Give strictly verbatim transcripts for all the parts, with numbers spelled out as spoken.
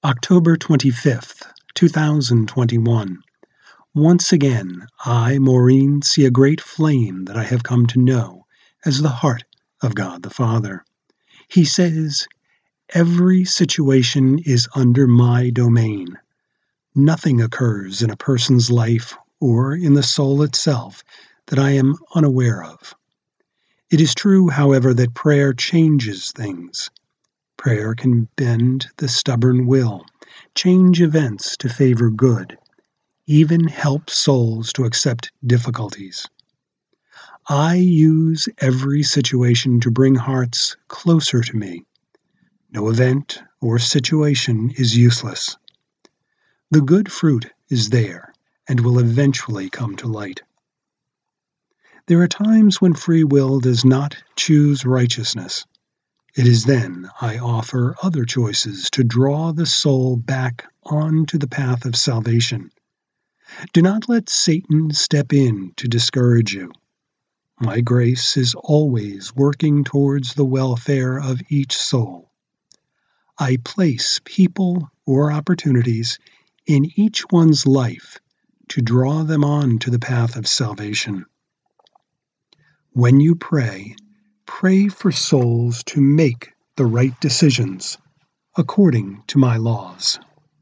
October twenty-fifth, two thousand twenty-one. Once again, I, Maureen, see a great flame that I have come to know as the heart of God the Father. He says, "Every situation is under my domain. Nothing occurs in a person's life or in the soul itself that I am unaware of." It is true, however, that prayer changes things. Prayer can bend the stubborn will, change events to favor good, even help souls to accept difficulties. I use every situation to bring hearts closer to me. No event or situation is useless. The good fruit is there and will eventually come to light. There are times when free will does not choose righteousness. It is then I offer other choices to draw the soul back onto the path of salvation. Do not let Satan step in to discourage you. My grace is always working towards the welfare of each soul. I place people or opportunities in each one's life to draw them on to the path of salvation. When you pray, pray for souls to make the right decisions according to my laws.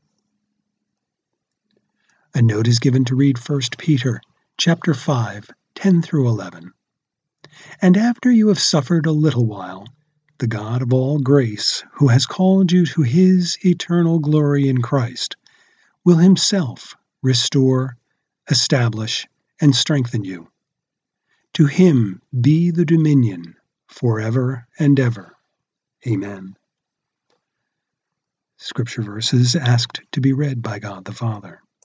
A note is given to read First Peter chapter five, ten through eleven. And after you have suffered a little while, the God of all grace, who has called you to his eternal glory in Christ, will himself restore, establish, and strengthen you. To him be the dominion forever and ever. Amen. Scripture verses asked to be read by God the Father.